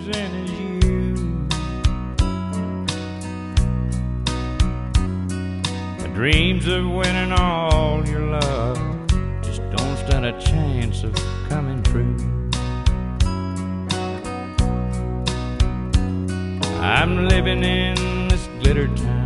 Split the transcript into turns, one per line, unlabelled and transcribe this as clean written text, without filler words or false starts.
innocent as you. My dreams of winning all your love just don't stand a chance of coming true. I'm living in this glitter town,